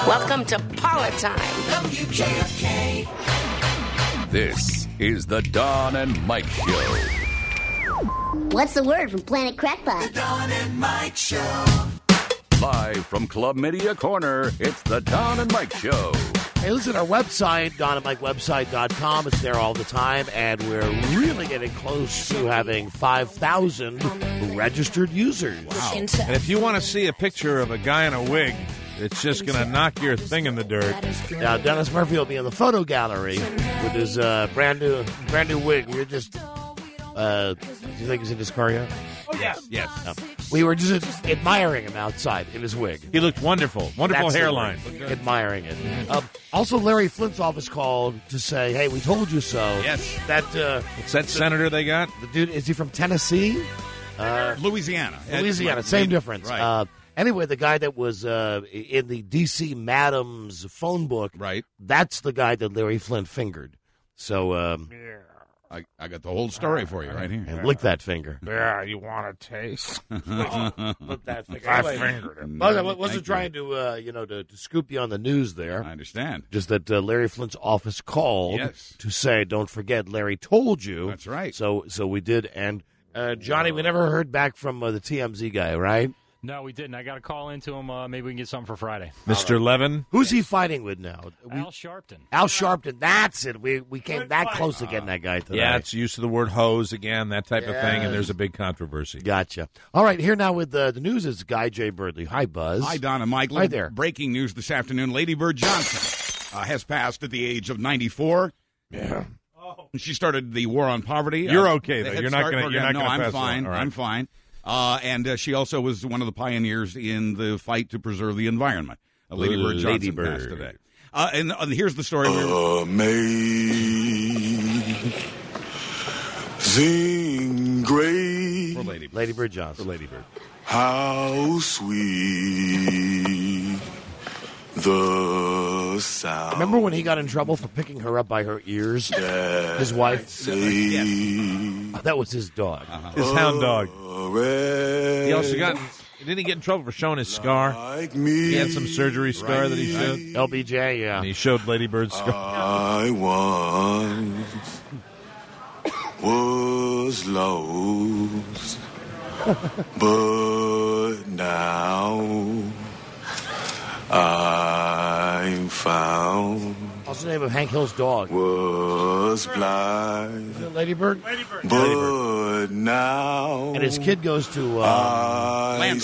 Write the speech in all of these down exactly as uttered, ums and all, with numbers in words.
Welcome to Paula Time. W J F K. This is the Don and Mike Show. What's the word from Planet Crackpot? The Don and Mike Show. Live from Club Media Corner, it's the Don and Mike Show. Hey, listen, our website, don and mike website dot com, it's there all the time, and we're really getting close to having five thousand registered users. Wow. And if you want to see a picture of a guy in a wig, it's just going to knock your thing in the dirt. Now, Dennis Murphy will be in the photo gallery with his uh, brand new brand new wig. We were just, uh, do you think he's in his car yet? Oh, yes. Yes. No. We were just admiring him outside in his wig. He looked wonderful. Wonderful That's hairline. Admiring it. Um, also, Larry Flint's office called to say, hey, we told you so. Yes. That, uh, What's that the, senator they got? The dude, is he from Tennessee? Uh, Louisiana. Louisiana, same right. difference. Right. Uh, anyway, the guy that was uh, in the D C Madams phone book, right? That's the guy that Larry Flint fingered. So, um, I, I got the whole story for you right here. And lick that finger. Yeah, you want a taste? Lick that finger. I Anyway, fingered it. I wasn't trying to, uh, you know, to, to scoop you on the news there. I understand. Just that uh, Larry Flint's office called yes. to say, don't forget, Larry told you. That's right. So, so we did. And uh, Johnny, we never heard back from uh, the T M Z guy, right? No, we didn't. I got to call into him. Uh, maybe we can get something for Friday. Mister Levin? Who's he fighting with now? We, Al Sharpton. Al Sharpton. That's it. We we came that close to getting that guy today. Yeah, it's use of the word hose again, that type yes. of thing, and there's a big controversy. Gotcha. All right, here now with uh, the news is Guy J. Birdley. Hi, Buzz. Hi, Don and Mike. Hi there. Breaking news this afternoon. Lady Bird Johnson uh, has passed at the age of ninety-four. Yeah. Oh. She started the War on Poverty. You're uh, okay, though. You're not going to No, I'm pass fine. on. Right. I'm fine. Uh, and uh, she also was one of the pioneers in the fight to preserve the environment. Uh, Lady Bird Johnson Lady Bird. passed today. Uh, and uh, here's the story. Amazing grace. For Lady Bird. Lady Bird Johnson. For Lady Bird. How sweet the sound. Remember when he got in trouble for picking her up by her ears? His wife? Yeah. That was his dog. Uh-huh. His hound dog. He also got... Didn't he get in trouble for showing his scar? Like me, he had some surgery scar right. that he showed. L B J, yeah. And he showed Lady Bird's scar. I once was lost, but now I'm found. What's the name of Hank Hill's dog? Was blind. Is it Lady Bird? Lady Bird. But Lady Bird. now And his kid goes to um, I Landry.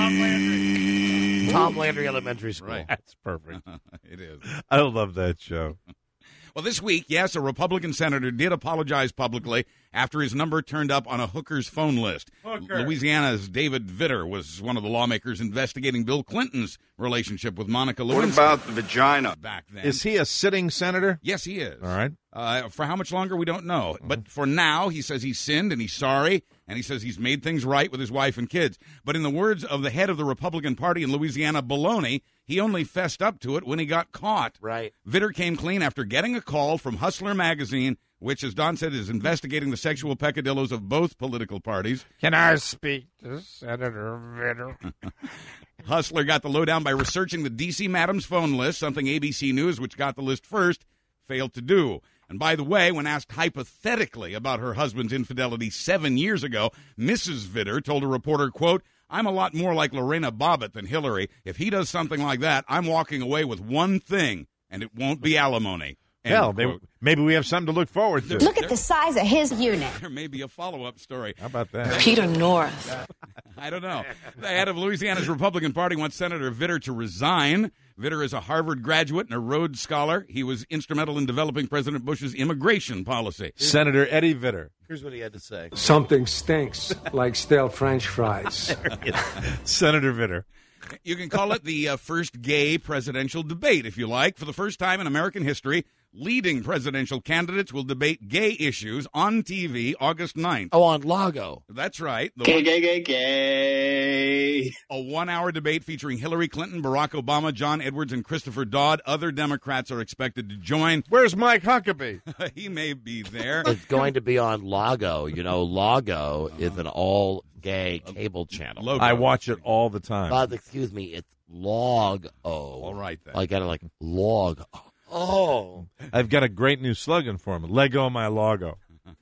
see. Tom Landry Elementary School. Right. That's perfect. It is. I love that show. Well, this week, yes, a Republican senator did apologize publicly after his number turned up on a hooker's phone list. Hooker. Louisiana's David Vitter was one of the lawmakers investigating Bill Clinton's relationship with Monica Lewinsky. What about the vagina? Back then? Is he a sitting senator? Yes, he is. All right. Uh, for how much longer, we don't know. But for now, he says he's sinned and he's sorry, and he says he's made things right with his wife and kids. But in the words of the head of the Republican Party in Louisiana, Baloney, he only fessed up to it when he got caught. Right. Vitter came clean after getting a call from Hustler magazine, which, as Don said, is investigating the sexual peccadillos of both political parties. Can I speak to Senator Vitter? Hustler got the lowdown by researching the D C Madams phone list, something A B C News, which got the list first, failed to do. And by the way, when asked hypothetically about her husband's infidelity seven years ago, Missus Vitter told a reporter, quote, I'm a lot more like Lorena Bobbitt than Hillary. If he does something like that, I'm walking away with one thing, and it won't be alimony. End Hell, they, quote. maybe we have something to look forward to. Look at the size of his unit. There may be a follow-up story. How about that? Peter North. I don't know. The head of Louisiana's Republican Party wants Senator Vitter to resign. Vitter is a Harvard graduate and a Rhodes Scholar. He was instrumental in developing President Bush's immigration policy. Senator Eddie Vitter. Here's what he had to say. Something stinks like stale French fries. Senator Vitter. You can call it the uh, first gay presidential debate, if you like. For the first time in American history, leading presidential candidates will debate gay issues on T V August ninth. Oh, on Lago. That's right. The Gay, one, gay, gay, gay. a one-hour debate featuring Hillary Clinton, Barack Obama, John Edwards, and Christopher Dodd. Other Democrats are expected to join. Where's Mike Huckabee? He may be there. It's going to be on Lago. You know, Lago is an all-gay cable channel. Logo. I watch it all the time. Uh, excuse me, it's log o. All right, then. I got it like log o. Oh. I've got a great new slogan for him. Lego my logo.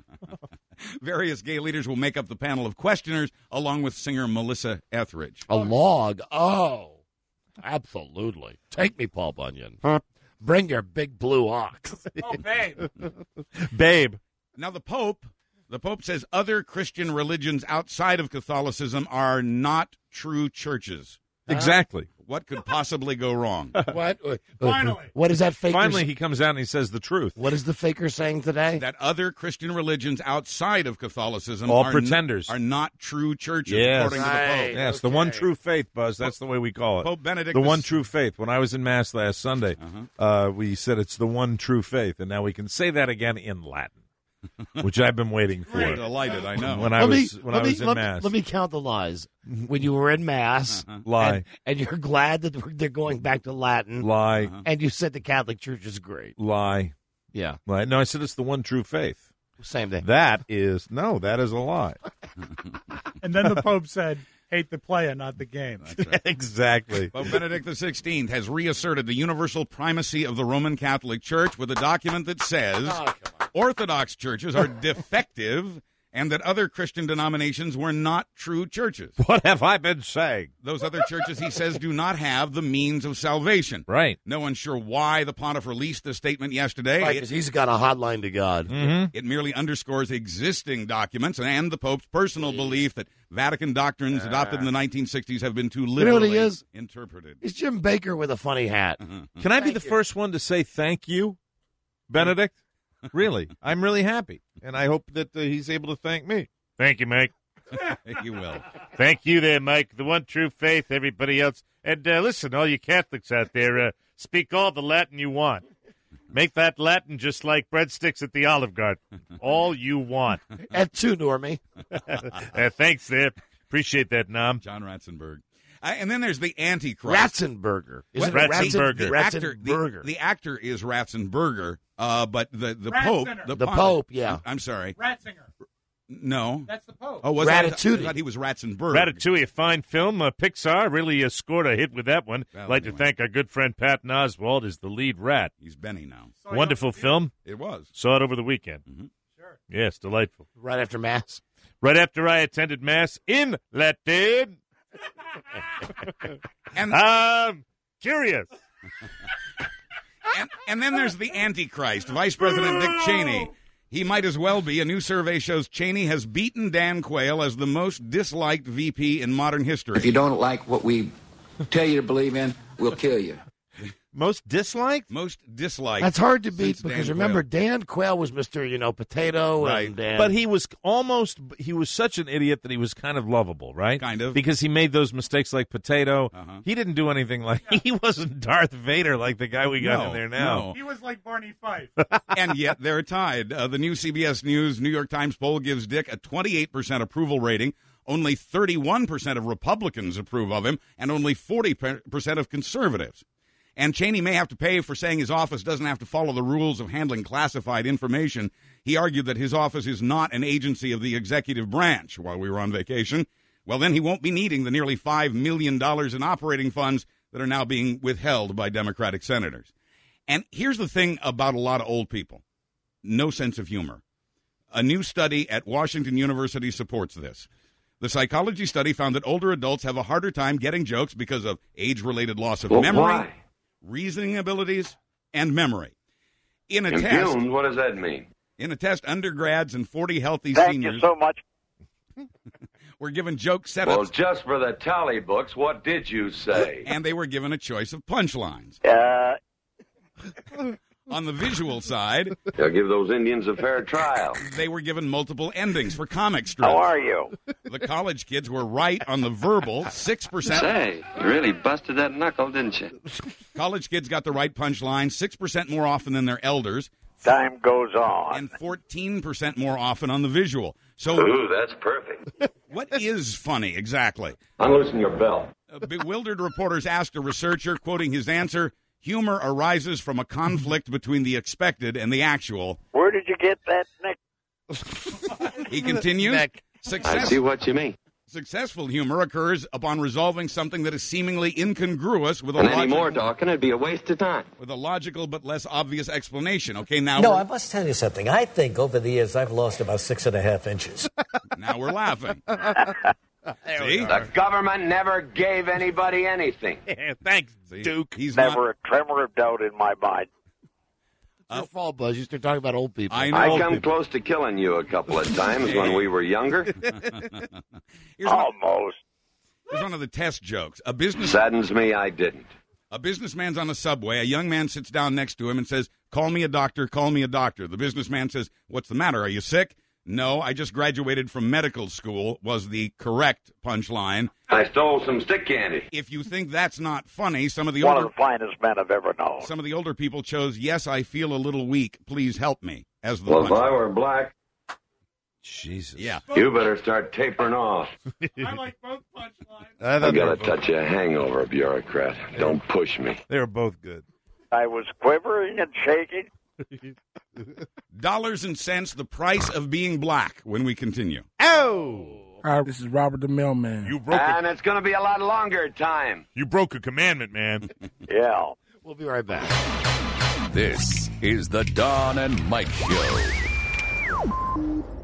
Various gay leaders will make up the panel of questioners, along with singer Melissa Etheridge. A log o. Absolutely. Take me, Paul Bunyan. Bring your big blue ox. Oh, babe. Babe. Now, the Pope, the Pope says other Christian religions outside of Catholicism are not true churches. Exactly. What could possibly go wrong? What? Finally. What is that faker? Finally, he comes out and he says the truth. What is the faker saying today? That other Christian religions outside of Catholicism All are pretenders. N- are not true churches, Yes. according to the Right. Pope. Yes, Okay. the one true faith, Buzz. That's the way we call it. Pope Benedict The the one s- true faith. When I was in Mass last Sunday, uh, we said it's the one true faith, and now we can say that again in Latin, which I've been waiting for. We're delighted, I know. When I let was me, when let I me, was in let, Mass. Let me count the lies. When you were in Mass, Lie. and, and you're glad that they're going back to Latin, Lie. and you said the Catholic Church is great. Lie. Yeah, Lie. No, I said it's the one true faith. same thing. That is, no, that is a lie. And then the Pope said, hate the player, not the game. Exactly. Pope Benedict the sixteenth has reasserted the universal primacy of the Roman Catholic Church with a document that says Orthodox churches are defective and that other Christian denominations were not true churches. What have I been saying? Those other churches, he says, do not have the means of salvation. Right. No one's sure why the pontiff released this statement yesterday. Right, It- 'cause he's got a hotline to God. Mm-hmm. It merely underscores existing documents and the Pope's personal belief that Vatican doctrines adopted in the nineteen sixties have been too know liberally what he is? interpreted. He's Jim Baker with a funny hat. Can I be the first one to say thank you, Benedict? Really. I'm really happy, and I hope that uh, he's able to thank me. Thank you, Mike. You will. Thank you there, Mike. The one true faith, everybody else. And uh, listen, all you Catholics out there, uh, speak all the Latin you want. Make that Latin just like breadsticks at the Olive Garden. All you want. At two, Normie. uh, thanks there. Appreciate that, Nom. John Ratzenberg. Uh, and then there's the Antichrist. Ratzenberger. What? Isn't it Ratzenberger. The Ratzen- actor, the, Ratzenberger. the actor is Ratzenberger, uh, but the, the Pope... Ratzinger. The, The pontiff- Pope, yeah. I'm sorry. Ratzinger. No. That's the Pope. Oh, was that? I Ratatouille. thought he was Ratzenberg. Ratatouille, a fine film. Uh, Pixar really uh, scored a hit with that one. Well, I'd like anyway. to thank our good friend Patton Oswalt as the lead rat. He's Benny now. Wonderful film. It was. Saw it over the weekend. Mm-hmm. Sure. Yes, delightful. Right after Mass. Right after I attended Mass in Latin. And, I'm curious. and, and then there's the Antichrist, Vice President Dick Cheney. He might as well be. A new survey shows Cheney has beaten Dan Quayle as the most disliked V P in modern history. If you don't like what we tell you to believe in, we'll kill you. Most disliked? Most disliked. That's hard to beat since because Dan remember, Quayle. Dan Quayle was Mister You know, Potato. Right. And, and But he was almost, he was such an idiot that he was kind of lovable, right? Kind of. Because he made those mistakes like Potato. Uh-huh. He didn't do anything like, he wasn't Darth Vader like the guy we got No, in there now. no. He was like Barney Fife. And yet they're tied. Uh, the new C B S News New York Times poll gives Dick a twenty-eight percent approval rating. Only thirty-one percent of Republicans approve of him, and only forty percent of conservatives. And Cheney may have to pay for saying his office doesn't have to follow the rules of handling classified information. He argued that his office is not an agency of the executive branch while we were on vacation. Well, then he won't be needing the nearly five million dollars in operating funds that are now being withheld by Democratic senators. And here's the thing about a lot of old people. No sense of humor. A new study at Washington University supports this. The psychology study found that older adults have a harder time getting jokes because of age-related loss of Well, memory, why? reasoning abilities, and memory. In a test, Impugned? What does that mean? in a test, undergrads and forty healthy Thank seniors you so much. were given joke setups, Well, just for the tally books, what did you say? and they were given a choice of punchlines. Uh, On the visual side, I'll give those Indians a fair trial. they were given multiple endings for comic strips. How are you? The college kids were right on the verbal, six percent. Say, you really busted that knuckle, didn't you? College kids got the right punchline six percent more often than their elders. Time goes on. And fourteen percent more often on the visual. So, Ooh, that's perfect. what is funny exactly? Unloosen your belt. Uh, bewildered reporters asked a researcher, quoting his answer, humor arises from a conflict between the expected and the actual. Where did you get that neck? He continues, I success, see what you mean. Successful humor occurs upon resolving something that is seemingly incongruous with a And any logical, more talking, it'd be a waste of time. with a logical but less obvious explanation. Okay, now No, we're, I must tell you something. I think over the years I've lost about six and a half inches. now we're laughing. See? The government never gave anybody anything. Thanks, See? Duke. He's Never not, a tremor of doubt in my mind. It's your fault, Buzz. You start talking about old people. I know. I old come people. close to killing you a couple of times when we were younger. Here's one, Almost. here's one of the test jokes. A business Saddens me I didn't. A businessman's on a subway. A young man sits down next to him and says, "Call me a doctor, call me a doctor." The businessman says, "What's the matter? Are you sick?" "No, I just graduated from medical school," was the correct punchline. I stole some stick candy. If you think that's not funny, some of the One older of the finest men I've ever known. some of the older people chose, "Yes, I feel a little weak. Please help me," as the Well, if I punchline. were black, Jesus. Yeah. you better start tapering off. I like both punchlines. I I thought they got were a both- touch of hangover, bureaucrat. Don't push me. They were both good. I was quivering and shaking. Dollars and cents, the price of being black, when we continue. Oh! Hi, this is Robert the Mailman. You broke a, And it's going to be a lot longer time. you broke a commandment, man. Yeah. We'll be right back. This is the Don and Mike Show.